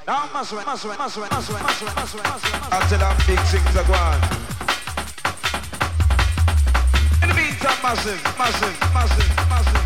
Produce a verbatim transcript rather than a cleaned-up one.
Now massive, massive, massive, massive, massive, massive, massive. Until them big things are gone. In the meantime, massive, massive, massive, massive.